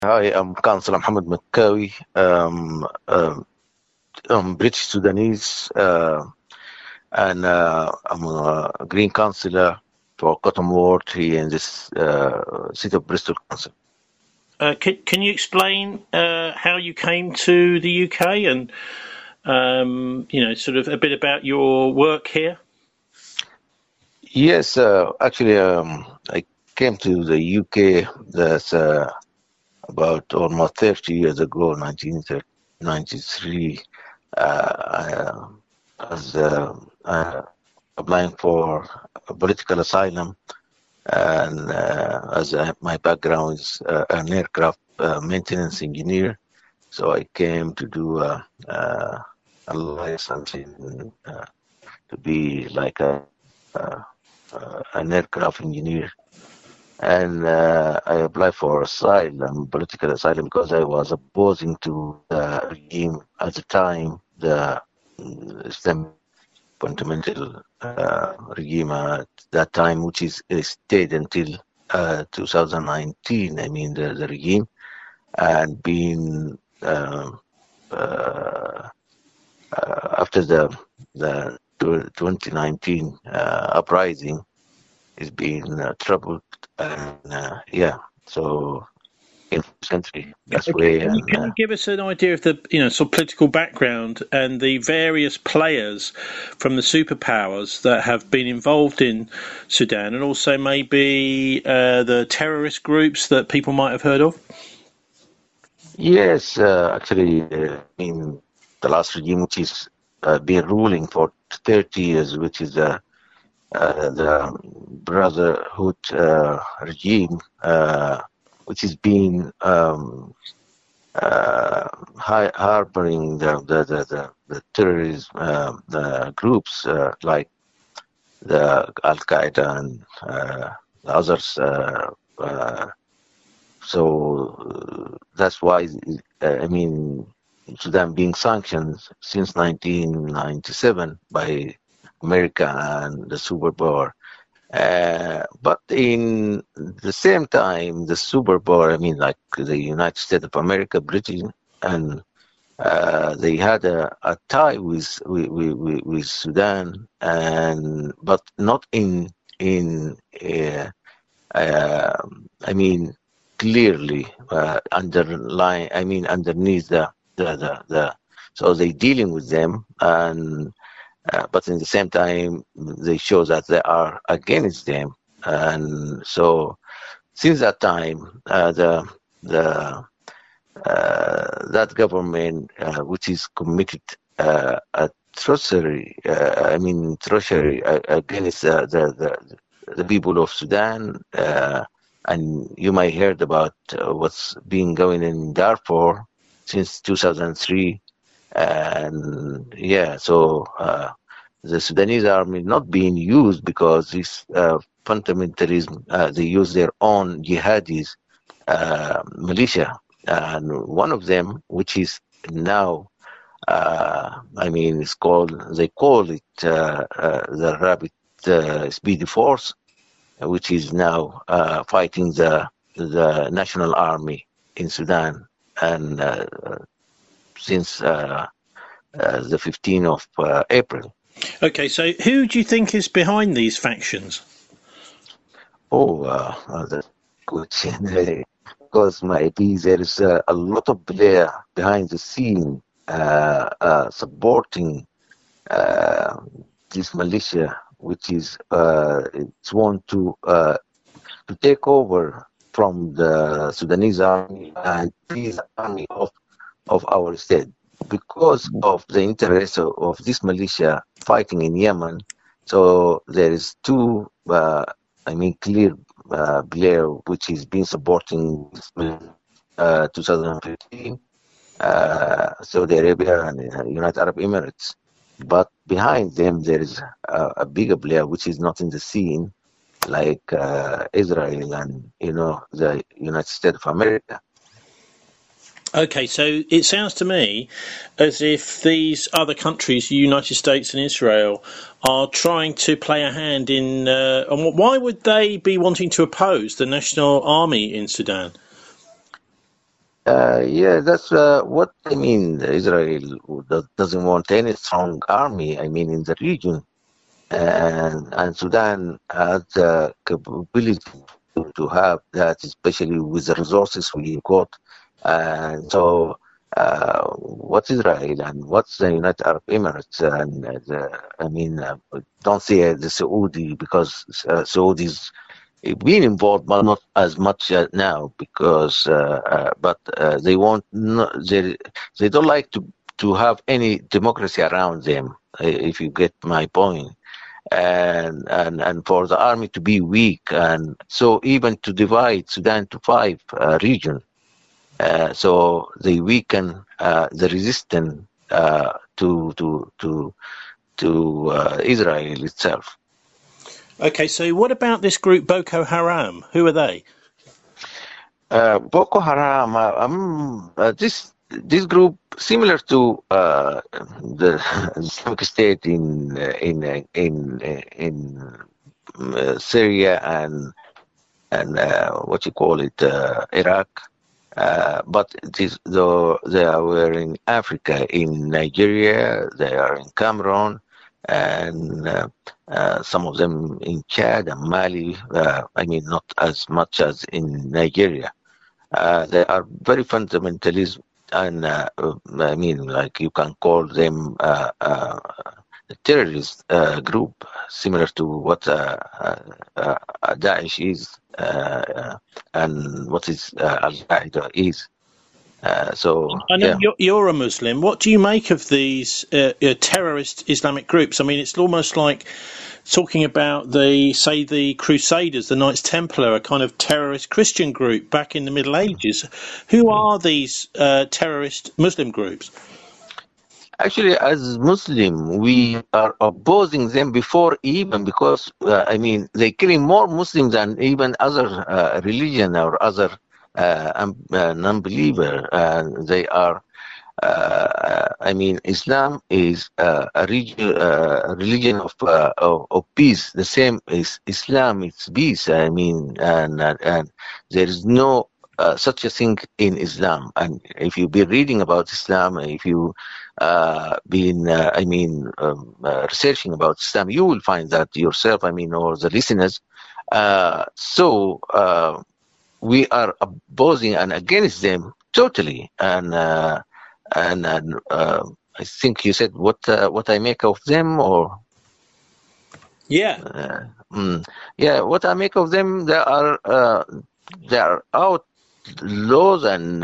Hi, I'm Councillor Mohammed Makawi. I'm British Sudanese, and I'm a Green Councillor for Cotton Ward here in this city of Bristol Council. Can you explain how you came to the UK and sort of a bit about your work here? Yes, actually, I came to the UK. That's about almost 30 years ago, 1993. I was applying for a political asylum. And my background is an aircraft maintenance engineer, so I came to do a license to be like an aircraft engineer. And I applied for asylum, political asylum, because I was opposing to the regime at the time, the Islamic fundamental regime at that time, which is stayed until 2019. I mean, the regime, and being after the 2019 uprising, is being troubled, and so in this country, that's Okay, way. can you give us an idea of the sort of political background and the various players from the superpowers that have been involved in Sudan, and also maybe the terrorist groups that people might have heard of? Yes, actually, I mean, the last regime, which is been ruling for 30 years, which is the Brotherhood regime, which is being harboring the terrorism the groups like the Al Qaeda and the others. So that's why I mean, Sudan being sanctioned since 1997 by America and the superpower. But in the same time, the superpower, I mean, like the United States of America, Britain, and they had a tie with Sudan, and but not in I mean, clearly underline. I mean, underneath the so they dealing with them, and but in the same time they show that they are against them, and so since that time the that government which is committed treachery, treachery against the people of Sudan, and you might heard about what's been going in Darfur since 2003, and so the Sudanese army not being used because this fundamentalism, they use their own jihadis militia, and one of them, which is now it's called, they call it the Rapid Speedy Force, which is now fighting the national army in Sudan, and since the 15th of April. Okay, so who do you think is behind these factions? Oh, that's a good question. Because maybe there is a lot of player behind the scene supporting this militia, which is it's want to take over from the Sudanese army and be the army of our state, because of the interest of this militia fighting in Yemen. So there is two, clear player which is been supporting 2015, Saudi Arabia and United Arab Emirates. But behind them, there is a bigger player which is not in the scene, like Israel and the United States of America. Okay, so it sounds to me as if these other countries, the United States and Israel, are trying to play a hand in. And why would they be wanting to oppose the national army in Sudan? Yeah, that's what I mean. Israel doesn't want any strong army, I mean, in the region. And Sudan has the capability to have that, especially with the resources we got. And so, what's Israel and what's the United Arab Emirates? And I mean, don't say the Saudi because Saudis been involved, but not as much now because, but they want they don't like to have any democracy around them. If you get my point, and for the army to be weak, and so even to divide Sudan to five regions, so they weaken the resistance to Israel itself. Okay, so what about this group Boko Haram? Who are they? Boko Haram, this group similar to the Islamic State in Syria and what you call it, Iraq, but they were in Africa, in Nigeria, they are in Cameroon, and some of them in Chad and Mali. I mean, not as much as in Nigeria. They are very fundamentalist, and I mean, like you can call them a terrorist group, similar to what Daesh is, and what is Al Qaeda is. So I know yeah. you're a Muslim. What do you make of these terrorist Islamic groups? I mean, it's almost like talking about the Crusaders, the Knights Templar, a kind of terrorist Christian group back in the Middle Ages. Who are these terrorist Muslim groups? Actually, as Muslim, we are opposing them before even because I mean they killing more Muslims than even other religion or other non-believer. They are. I mean, Islam is a religion of peace. The same is Islam. It's peace. I mean, and there is no such a thing in Islam. And if you've been reading about Islam, if you been, researching about Islam, you will find that yourself. I mean, or the listeners. We are opposing and against them totally. And I think you said what I make of them, or Yeah. yeah, what I make of them. They are outlaws, and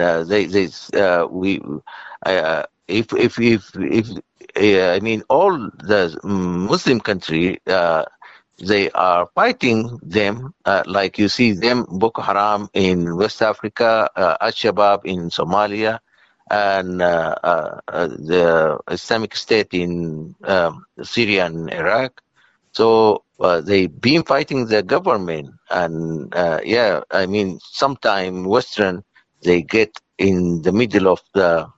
if I mean all the Muslim country. They are fighting them, like you see them, Boko Haram in West Africa, Al-Shabaab in Somalia, and the Islamic State in Syria and Iraq. So they've been fighting the government, and yeah, I mean, sometime Western they get in the middle of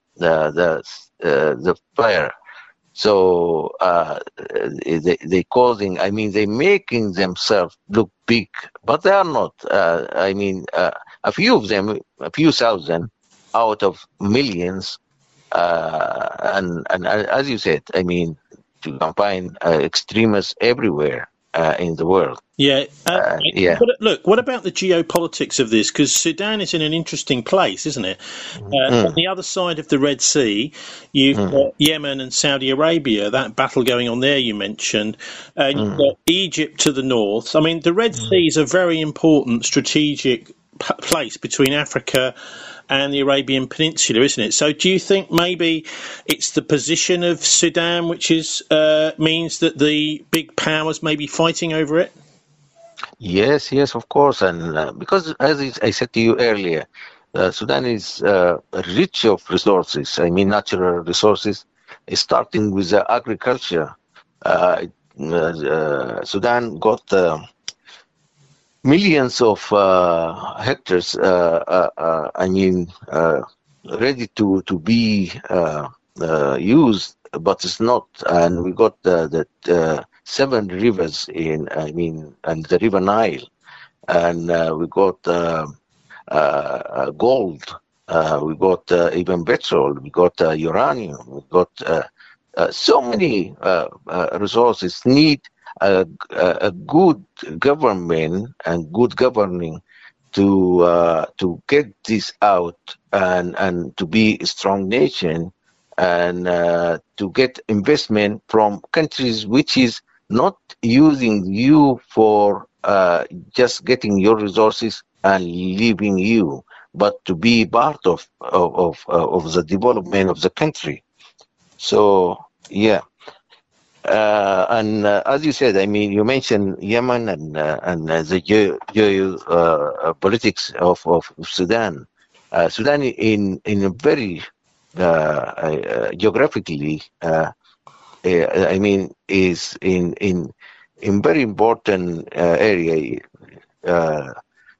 the fire. So they causing, I mean, they making themselves look big, but they are not. I mean, a few of them, a few thousand out of millions, and as you said, I mean, you can find extremists everywhere in the world. Yeah. Yeah. Look, what about the geopolitics of this? Because Sudan is in an interesting place, isn't it? On the other side of the Red Sea, you've got Yemen and Saudi Arabia, that battle going on there you mentioned. You've got Egypt to the north. I mean, the Red Sea is a very important strategic place between Africa and the Arabian Peninsula, isn't it? So do you think maybe it's the position of Sudan which is means that the big powers may be fighting over it? Yes, of course, and because as I said to you earlier, Sudan is rich of resources. I mean, natural resources, starting with agriculture. Sudan got millions of hectares. I mean, ready to be used, but it's not. And we got the 7 rivers and the River Nile, and we got gold, we got even petrol, we got uranium, we got so many resources. Need a good government and good governing to get this out and to be a strong nation and to get investment from countries which is not using you for just getting your resources and leaving you, but to be part of the development of the country. So yeah, and as you said, I mean, you mentioned Yemen and the politics of Sudan. Sudan in a very geographically, I mean, is in very important area. Uh,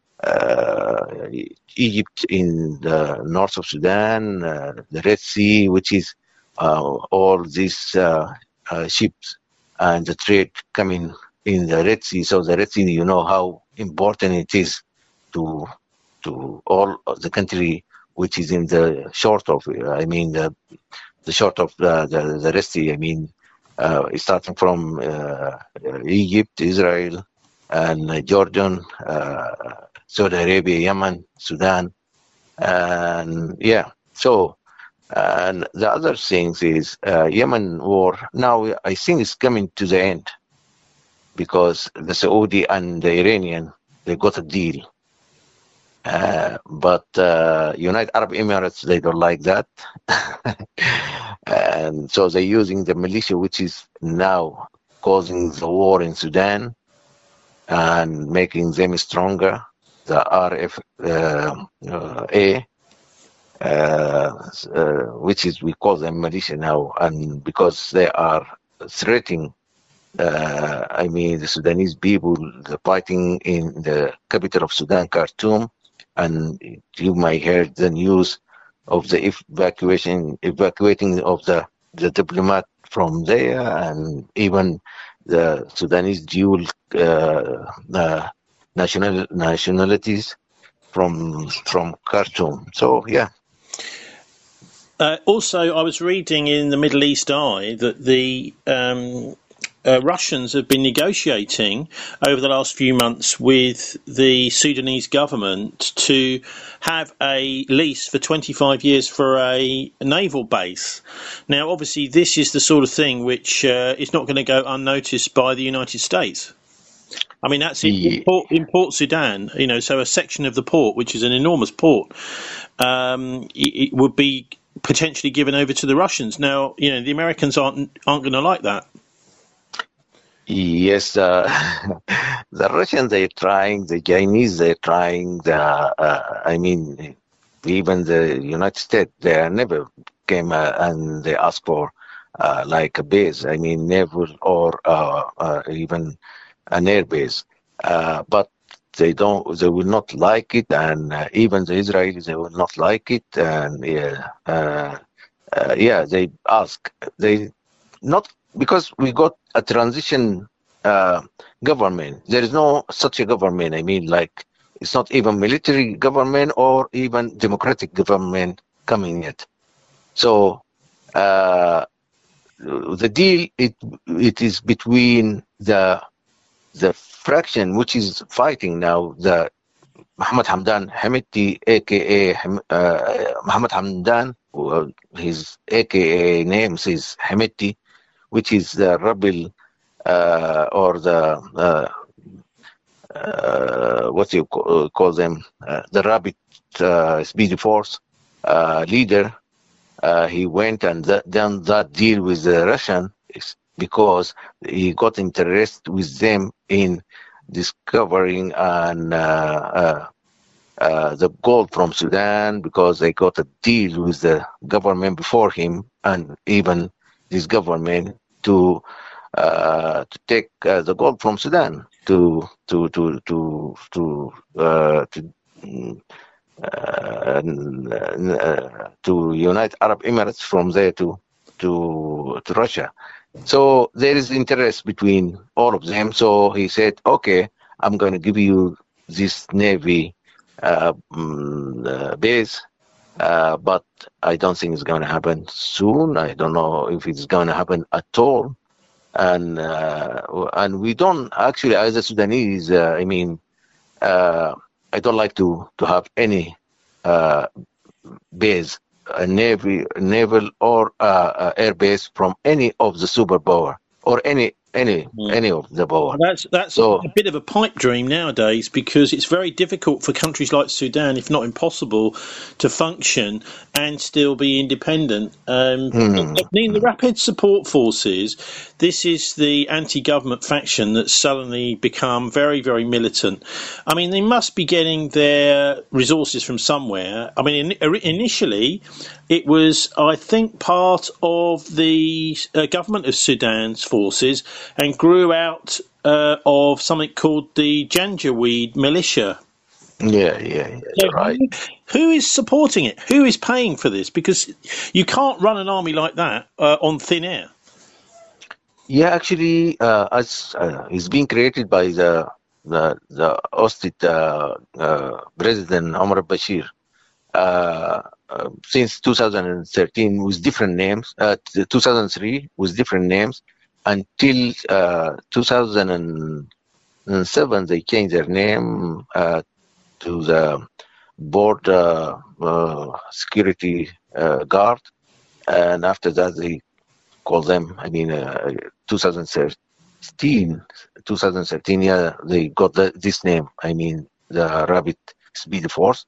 Egypt in the north of Sudan, the Red Sea, which is all these ships and the trade coming in the Red Sea. So the Red Sea, you know how important it is to all of the country which is in the short of, I mean, the short of the Red Sea. I mean, starting from Egypt, Israel, and Jordan, Saudi Arabia, Yemen, Sudan, and yeah. So, and the other things is Yemen war. Now I think it's coming to the end because the Saudi and the Iranian they got a deal. But United Arab Emirates, they don't like that. And so they're using the militia, which is now causing the war in Sudan and making them stronger, the RFA, which is, we call them militia now, and because they are threatening, I mean, the Sudanese people, the fighting in the capital of Sudan, Khartoum, and you might hear the news of the evacuating of the diplomat from there, and even the Sudanese dual nationalities from Khartoum. So yeah. Also, I was reading in the Middle East Eye that the Russians have been negotiating over the last few months with the Sudanese government to have a lease for 25 years for a naval base. Now, obviously, this is the sort of thing which is not going to go unnoticed by the United States. I mean, that's in Port Sudan, you know, so a section of the port, which is an enormous port, it would be potentially given over to the Russians. Now, you know, the Americans aren't going to like that. Yes, the Russians, they're trying, the Chinese, they're trying, I mean, even the United States, they never came and they asked for like a base, I mean, naval or even an air base. But they will not like it, and even the Israelis, they will not like it, and they ask, they not, because we got a transition government. There is no such a government. I mean, like, it's not even military government or even democratic government coming yet. So the deal, it is between the fraction which is fighting now, the Mohammed Hamdan Hemeti, aka Mohammed Hamdan, his aka names is Hemeti, which is the rebel or the what you call them, the rabbit speedy force leader. He went and done that deal with the Russian because he got interest with them in discovering and the gold from Sudan, because they got a deal with the government before him, and even this government to take the gold from Sudan to United Arab Emirates, from there to Russia. So there is interest between all of them. So he said, okay, I'm going to give you this Navy base, but I don't think it's going to happen soon. I don't know if it's going to happen at all. And we don't actually, as a Sudanese, I don't like to have any base, a naval or air base from any of the superpower or any of the power. That's a bit of a pipe dream nowadays, because it's very difficult for countries like Sudan, if not impossible, to function and still be independent. The Rapid Support Forces, this is the anti-government faction that's suddenly become very, very militant. I mean, they must be getting their resources from somewhere. I mean, initially, it was, I think, part of the government of Sudan's forces, and grew out of something called the Janjaweed militia. Yeah, So right. who is supporting it? Who is paying for this? Because you can't run an army like that on thin air. Yeah, actually, as it's being created by the ousted President Omar al-Bashir since 2013 with different names. 2003 with different names until 2007 they changed their name to the Border Security Guard, and after that they call them, 2013, yeah, they got this name, the Rapid Speed Force.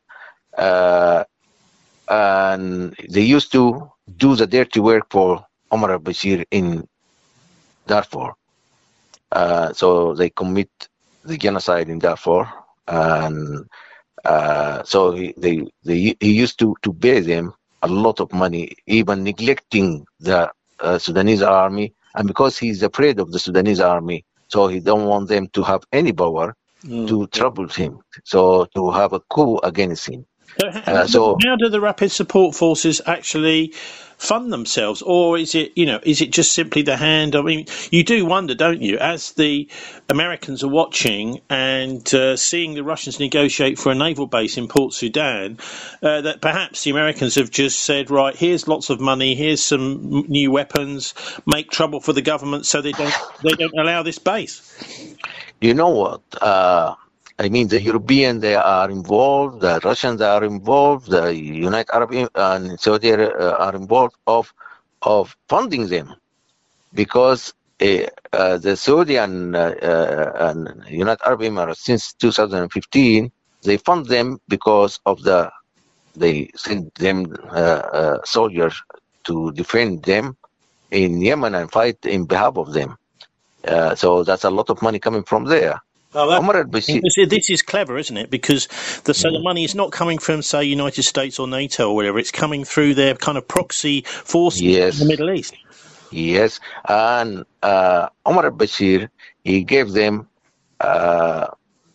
And they used to do the dirty work for Omar al-Bashir in Darfur. So they commit the genocide in Darfur, and so he used to pay them a lot of money, even neglecting the Sudanese army. And because he's afraid of the Sudanese army, so he don't want them to have any power to trouble him, so to have a coup against him. So how do the Rapid Support Forces actually fund themselves, or is it just simply the hand? I mean, you do wonder, don't you, as the Americans are watching and seeing the Russians negotiate for a naval base in Port Sudan, that perhaps the Americans have just said, right, here's lots of money, here's some new weapons, make trouble for the government so they don't allow this base. You know what? The Europeans, they are involved, the Russians are involved, the United Arab and Saudi are involved of funding them, because the Saudi and United Arab Emirates since 2015, they fund them because of they send them soldiers to defend them in Yemen and fight in behalf of them. So that's a lot of money coming from there. This is clever, isn't it? Because the money is not coming from, say, United States or NATO or whatever. It's coming through their kind of proxy forces in the Middle East. Yes, and Omar al-Bashir, he gave them a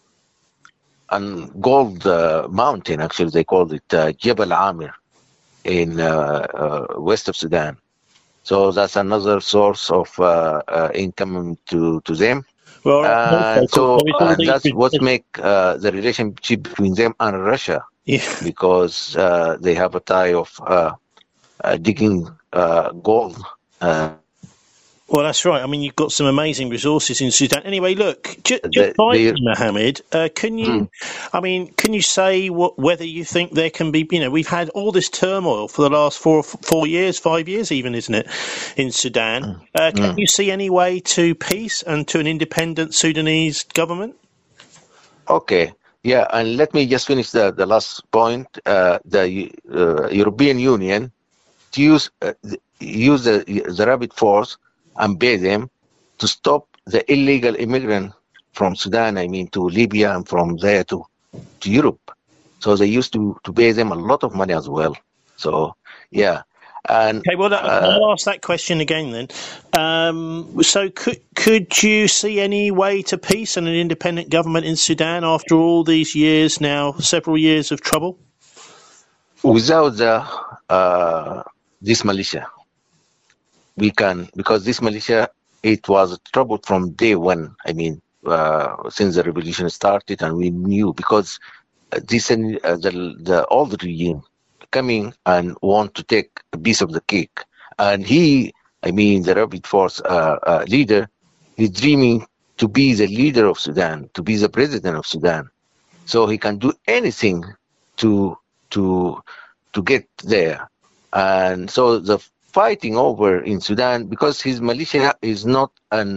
gold mountain, actually they called it Jebel Amir, in west of Sudan. So that's another source of income to them. Well, and that's what make the relationship between them and Russia, because they have a tie of digging gold. Well, that's right. I mean, you've got some amazing resources in Sudan. Anyway, look, just finally, Mohammed, can you say whether you think there can be, we've had all this turmoil for the last 5 years even, isn't it, in Sudan? Can you see any way to peace and to an independent Sudanese government? Okay. Yeah, and let me just finish the last point. The European Union to use the Rapid Force and pay them to stop the illegal immigrant from Sudan, to Libya, and from there to Europe. So they used to pay them a lot of money as well. So, yeah. And, okay, well, I'll ask that question again then. So could you see any way to peace and an independent government in Sudan after all these years now, several years of trouble? Without this militia, we can, because this militia, it was trouble from day one. Since the revolution started, and we knew, because the old regime coming and want to take a piece of the cake. And he, the Rapid Force leader, he's dreaming to be the leader of Sudan, to be the president of Sudan. So he can do anything to get there. And so the fighting over in Sudan, because his militia is not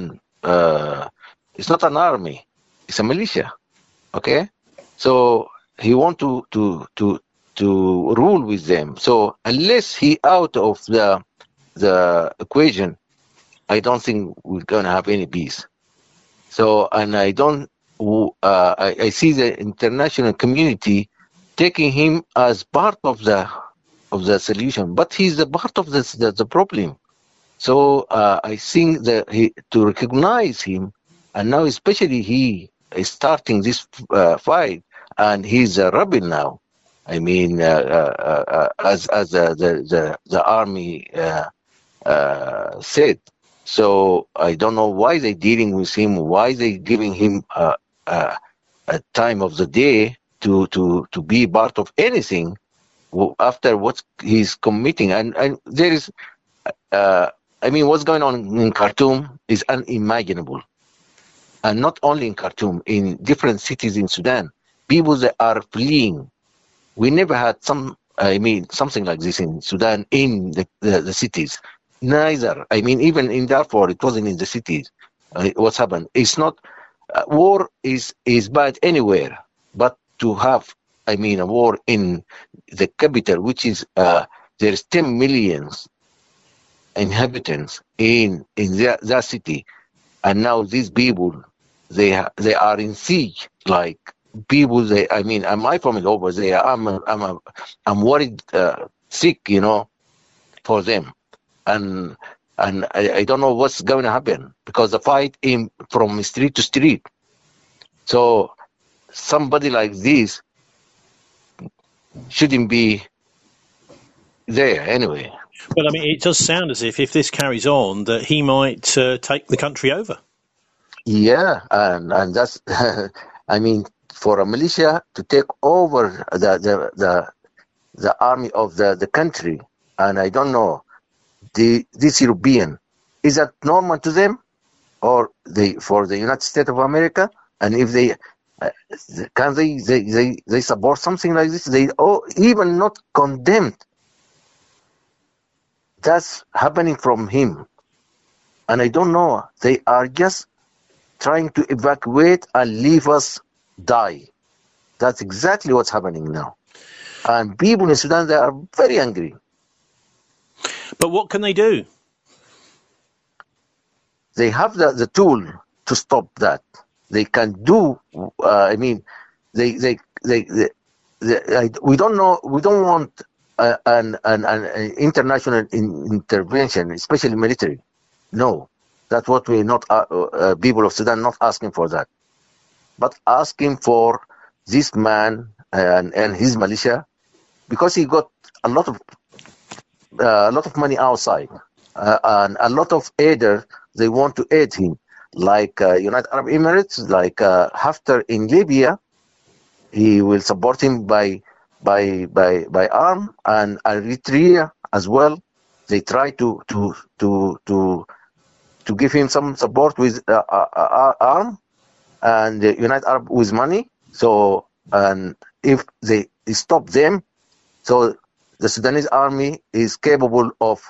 it's not an army, it's a militia. Okay, so he want to rule with them. So unless he out of the equation, I don't think we're gonna have any peace. So, and I don't. I see the international community taking him as part of the solution, but he's a part of the problem. So I think that to recognize him, and now especially he is starting this fight, and he's a rebel now. As the army said. So I don't know why they're dealing with him, why they giving him a time of the day to be part of anything after what he's committing. And there is, what's going on in Khartoum is unimaginable. And not only in Khartoum, in different cities in Sudan, people that are fleeing. We never had something like this in Sudan in the cities. Neither. Even in Darfur, it wasn't in the cities. What's happened? It's not. War is bad anywhere, but to have, a war in the capital, which is there's 10 million inhabitants in that city, and now these people they are in siege. Like people, my family over there. I'm worried, sick, for them. And I don't know what's going to happen because the fight from street to street. So somebody like this shouldn't be there anyway. Well, it does sound as if this carries on, that he might take the country over. Yeah, and that's for a militia to take over the army of the country, and I don't know. This European, is that normal to them, or for the United States of America? And if they can they support something like this? They even not condemned. That's happening from him, and I don't know. They are just trying to evacuate and leave us die. That's exactly what's happening now, and people in Sudan, they are very angry. But what can they do? They have the tool to stop that. They can do. We don't know. We don't want an international intervention, especially military. No, that's what we're not. People of Sudan not asking for that, but asking for this man and his militia, because he got a lot of money outside, and a lot of aiders, they want to aid him, like United Arab Emirates, like Haftar in Libya. He will support him by arm, and Eritrea as well. They try to give him some support with arm, and the United Arab with money. So, and if they stop them, so the Sudanese army is capable of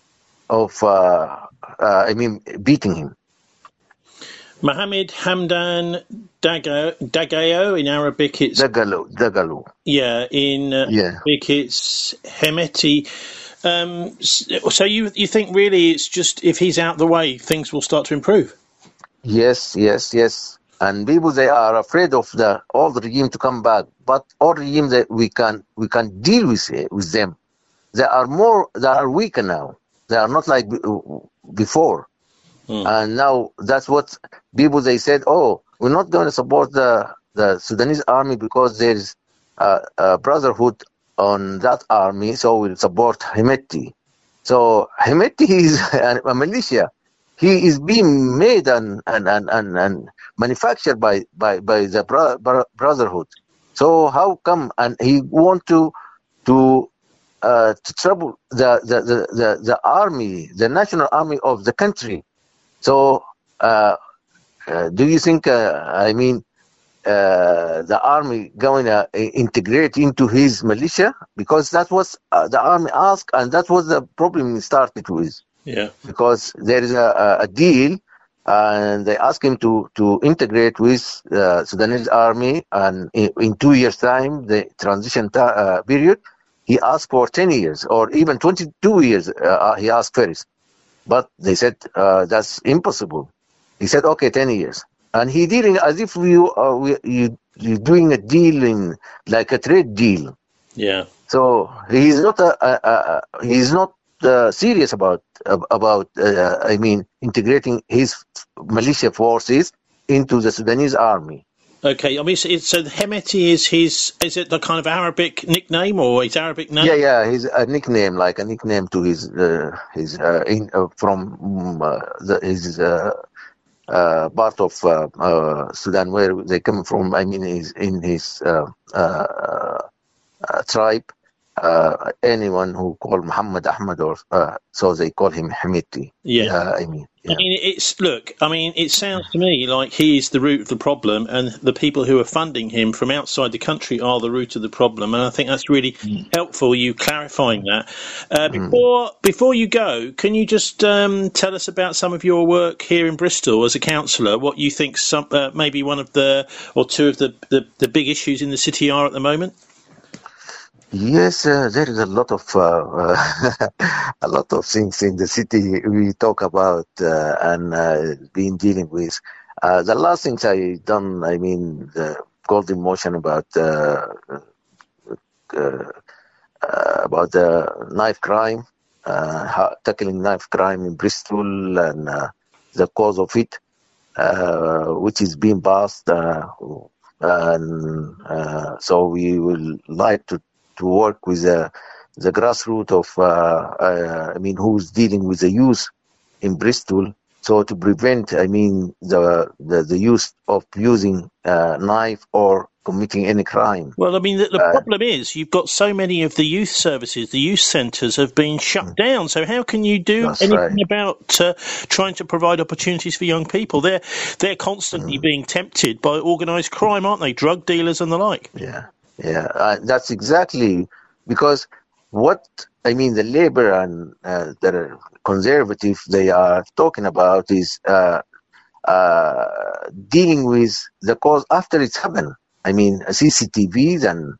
beating him. Mohammed Hamdan Dagalo, in Arabic it's Dagalo. Yeah, in Arabic it's Hemeti. So you think really it's just if he's out the way, things will start to improve? Yes. And people, they are afraid of the old regime to come back, but old regime that we can deal with them. They are weaker now. They are not like before. And now that's what people, they said, we're not going to support the Sudanese army because there is a brotherhood on that army, so we'll support Hemeti. So Hemeti is a militia. He is being made and manufactured by the brotherhood. So how come? And he want to to trouble the army, the national army of the country. So, do you think? The army going to integrate into his militia? Because that was the army asked, and that was the problem he started with. Yeah. Because there is a deal, and they ask him to integrate with Sudanese army, and in 2 years' time, the transition period, he asked for 10 years or even 22 years. He asked first, but they said that's impossible. He said, okay, 10 years. And he dealing as if you're doing a deal in like a trade deal. Yeah. So he's not serious about integrating his militia forces into the Sudanese army. Okay, I mean, so Hemeti is it the kind of Arabic nickname or his Arabic name? Yeah, he's a nickname, like a nickname to his part of Sudan where they come from. I mean, he's in his tribe. Anyone who call Muhammad Ahmad or so they call him Hemeti. Yeah. Yeah. I mean, it sounds to me like he is the root of the problem, and the people who are funding him from outside the country are the root of the problem. And I think that's really helpful, you clarifying that. Before you go, can you just tell us about some of your work here in Bristol as a councillor? What you think maybe one of the or two of the big issues in the city are at the moment? Yes, there is a lot of a lot of things in the city we talk about and been dealing with. The last things I done, I mean, the golden motion about the knife crime, tackling knife crime in Bristol and the cause of it, which is being passed, and so we will like to work with the grassroots of, who's dealing with the youth in Bristol, so to prevent, the use of using knife or committing any crime. Well, I mean, the problem is you've got so many of the youth services, the youth centres have been shut down. So how can you do anything about trying to provide opportunities for young people? They're constantly being tempted by organised crime, aren't they? Drug dealers and the like. Yeah, that's exactly because the Labour and the Conservative they are talking about is dealing with the cause after it's happened. I mean, CCTVs and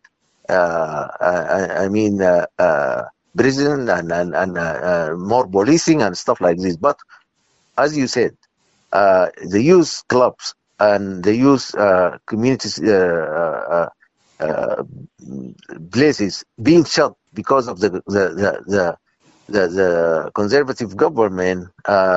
prison and more policing and stuff like this. But as you said, the youth clubs and the youth communities places being shut because of the Conservative government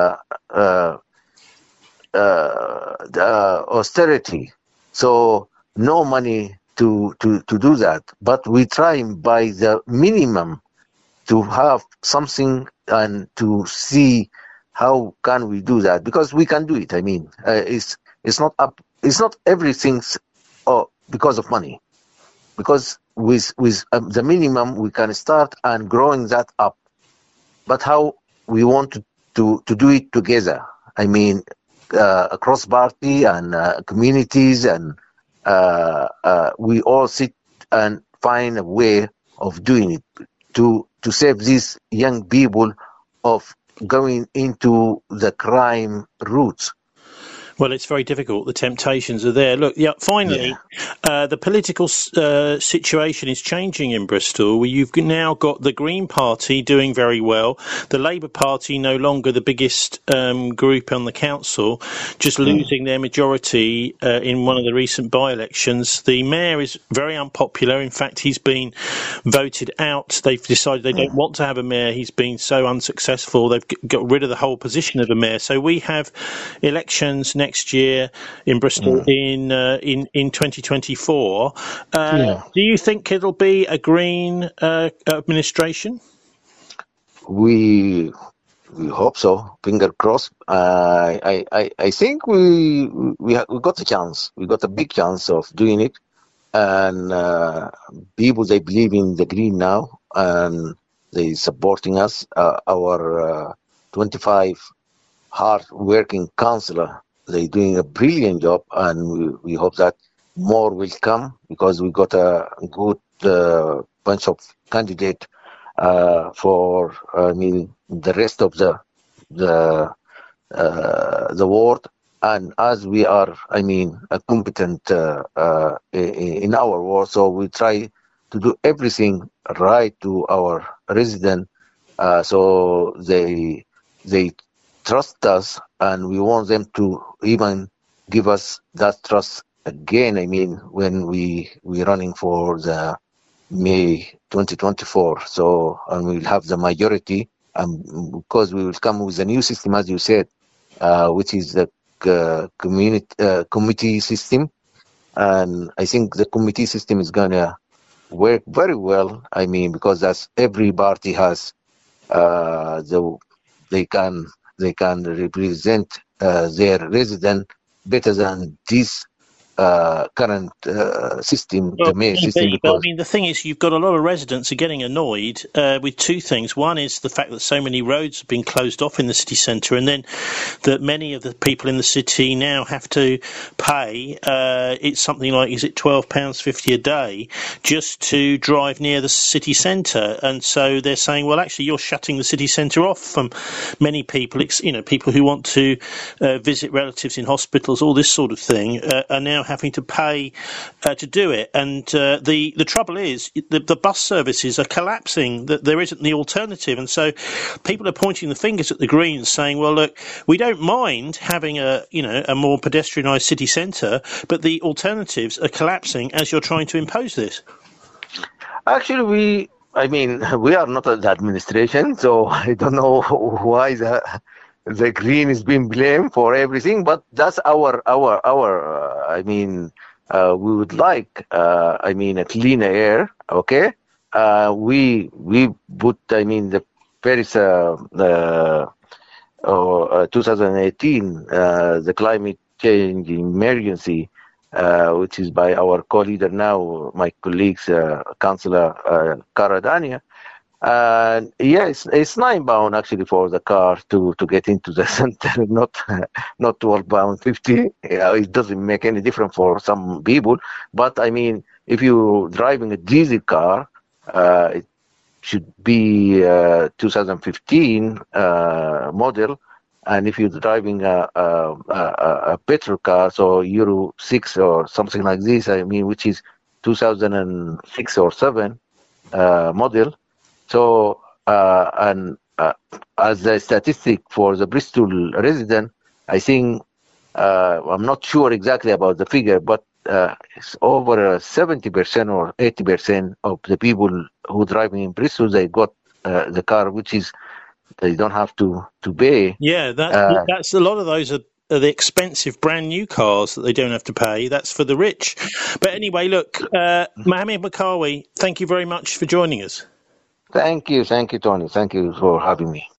the austerity. So no money to do that, but we try by the minimum to have something and to see how can we do that, because we can do it. I mean, it's not everything's because of money, because with the minimum we can start and growing that up, but how we want to do it together. I mean, across party and communities, and we all sit and find a way of doing it to save these young people of going into the crime routes. Well, it's very difficult. The temptations are there. Look, finally, the political situation is changing in Bristol, where you've now got the Green Party doing very well, the Labour Party no longer the biggest group on the council, just losing their majority in one of the recent by-elections. The mayor is very unpopular. In fact, he's been voted out. They've decided they don't want to have a mayor. He's been so unsuccessful. They've got rid of the whole position of a mayor. So we have elections next year in Bristol in 2024. Do you think it'll be a Green administration? We hope so. Finger crossed. I think we got a chance. We got a big chance of doing it, and people they believe in the Green now. and they supporting us. Our 25 hard-working counselor, they doing a brilliant job, and we hope that more will come because we got a good bunch of candidates for the rest of the world. And as we are, a competent in our work, so we try to do everything right to our resident, so they trust us, and we want them to even give us that trust again. When we running for the May 2024, so and we'll have the majority, because we will come with a new system, as you said, which is the committee system, and I think the committee system is gonna work very well. Because that's every party has they can represent their resident better than this current system, Well, the mayor system. maybe, but Because the thing is, you've got a lot of residents are getting annoyed with two things. One is the fact that so many roads have been closed off in the city centre, and then that many of the people in the city now have to pay. It's something like, is it £12.50 a day just to drive near the city centre? And so they're saying, well, actually, you're shutting the city centre off from many people. People who want to visit relatives in hospitals, all this sort of thing, are now having to pay to do it. And the trouble is, the bus services are collapsing. That there isn't the alternative, and so people are pointing the fingers at the Greens, saying, "Well, look, we don't mind having a more pedestrianised city centre, but the alternatives are collapsing as you're trying to impose this." actually, we are not the administration, so I don't know why the green is being blamed for everything. But that's we would like, a cleaner air. Okay, we put, the Paris 2018 the climate change emergency, which is by our co-leader now, my colleagues, Councillor Karadania. It's 9 pound actually for the car to get into the center, not 12 pound 50. It doesn't make any difference for some people, but if you're driving a diesel car, it should be 2015 model, and if you're driving a petrol car, so Euro 6 or something like this, which is 2006 or 7 model. So, as a statistic for the Bristol resident, I think, I'm not sure exactly about the figure, but it's over 70% or 80% of the people who driving in Bristol, they got the car, which is, they don't have to pay. Yeah, that's a lot of those are the expensive brand new cars that they don't have to pay. That's for the rich. But anyway, look, Mohammed Makawi, thank you very much for joining us. Thank you, Tony. Thank you for having me.